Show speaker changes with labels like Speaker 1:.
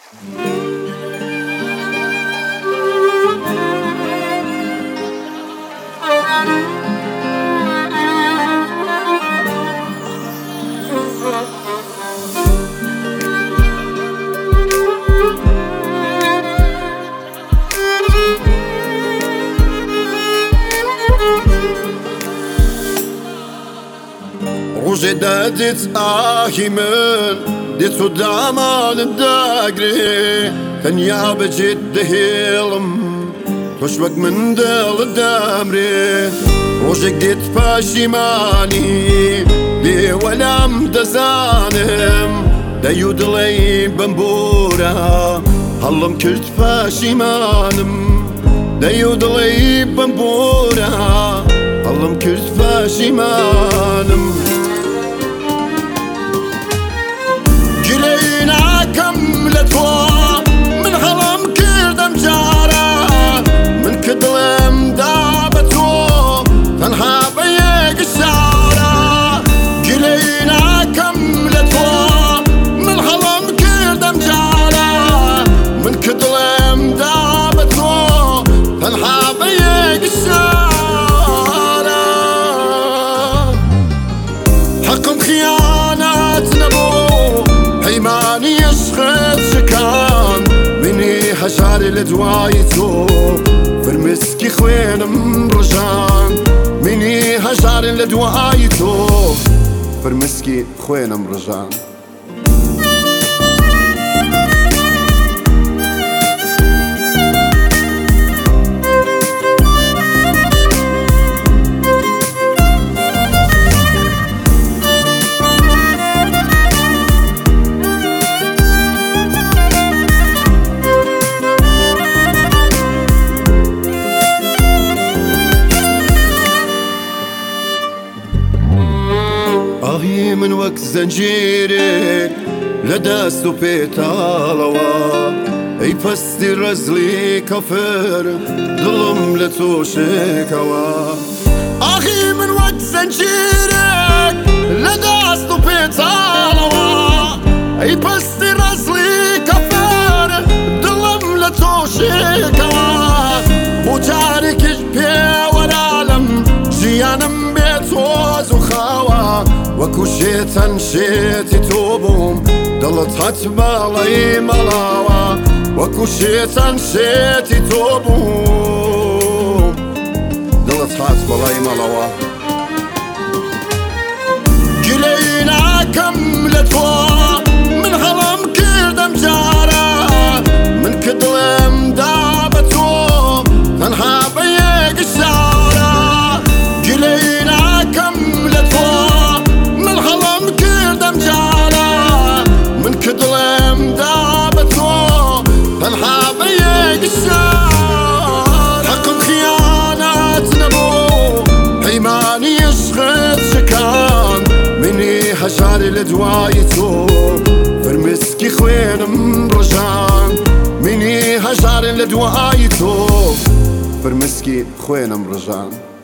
Speaker 1: روجي دادت آهي من ديتو دامان الداقري ثانيا بجد هيلم تشوق من دل دامري روجي قديت فاشيماني دي ولام دزانم دايو دلي بمبورا هلم كرت فاشيمانم دايو دلي بمبورا هلم كرت فاشيمانم جلينا كملتو من هلم كردم جارا من كدلم دابتو تنها بيق الشارع جلينا كملتو من هلم كردم جارا من كدلم دابتو تنها بيق الشارع حقم خيانات نبو حيماني يشخص شكان مني حشاري لدوايتو فرمسكي خوين مرجان مني هجاري لدوايتو فرمسكي خوين مرجان آهی من وقت زنجیرک لدست و پیتالوا ای پستی رزلی کافر دلم لتو شکوا آهی من وقت زنجیرک لدست و پیتالوا ای پستی رزلی کافر دلم لتو شکوا بوتارکش پیورالم جیانم بیتوز و خوا وكو شيتان شيتي توبهم ضلت هتبالي ملاوا وكو شيتان شيتي توبهم ضلت هتبالي ملاوا جلينا كملتو من هلم كردم جارا من كدلم دابتو تنها بيق الشارع جلينا كملتو كدلم دابتو تنها بيق الشارع حقم خيانات نبو حيماني يشخص شكان مني حشاري لدوايتو فرمسكي خوين مرجان مني حشاري لدوايتو فرمسكي خوين مرجان